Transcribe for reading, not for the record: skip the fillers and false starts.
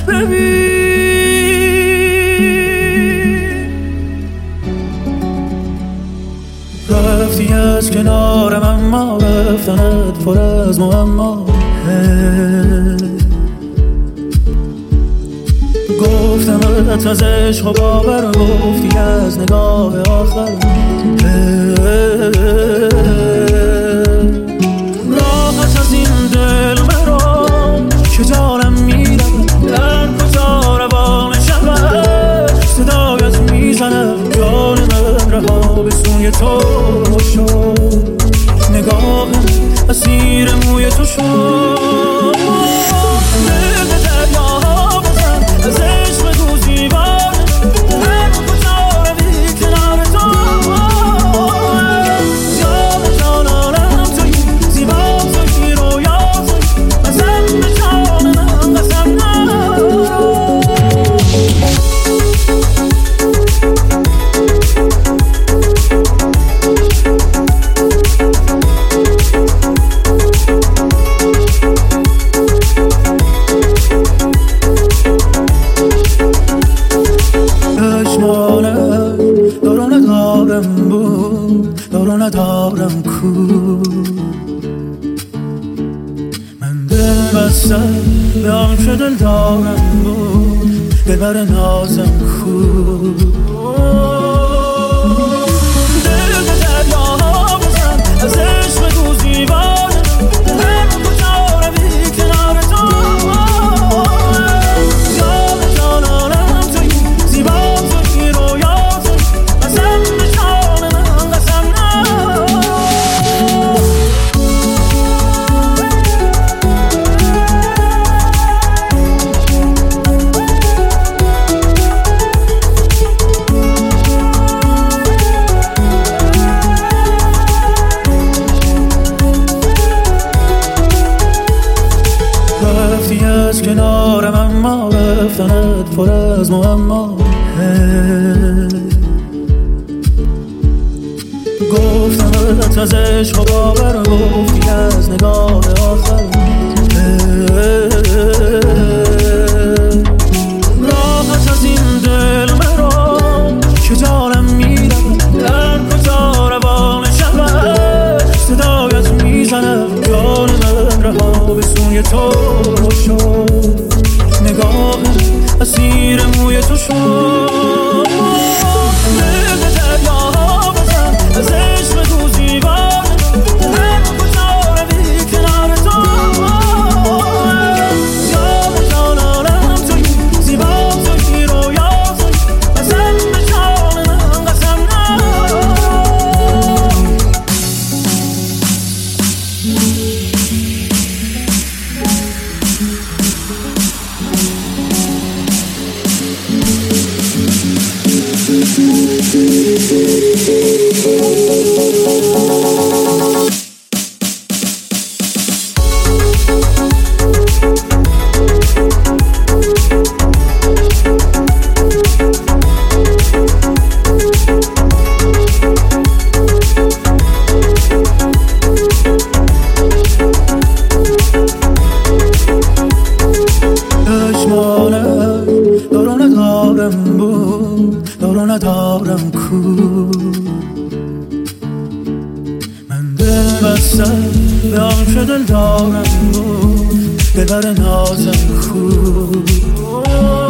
رفتی از کنارم اما رفتنت پر از معما. گفتمت از عشق و باور، گفتی از نگاه آخر. راحت از این دل مرا که جانم میرم، در کجا روان شود صدایت میزنم. جان من رها به سوی تو شد، نگاهم اسیر موی تو شد. دل به دریاها بزن، از عشق تو زیبان، هر کجا روی کنار تو. جان جانانم توی، زیبا توی، رویا توی، قسم به جان من قسم ندارم کو. من دل بستم به آن که دل دارم بود، ببر نازم کو. دل به دریاها بزن، از عشق تو زیبانه، هر کجا روی کنار تو. جان جانانم توی، زیبا توی، رویا توی، قسم به جان من قسم. رفتی از کنارم اما رفتنت پر از معما. گفتمت از عشق و باور، گفتی از نگاه آخر. راحت از این دل مرا که جانم میرم، در کجا روان شود صدایت میزنم. جان من رها به سوی تو شد، نگاهم اسیر موی تو شد. دل به دریاها بزن، از عشق تو زیبانه، هر کجا روی کنار تو. جان جانانم توی، زیبا توی، رویا توی، قسم به جان من قسم ندارم کو. من دل بستم به آن که دل دارم بود، ببر نازم کو.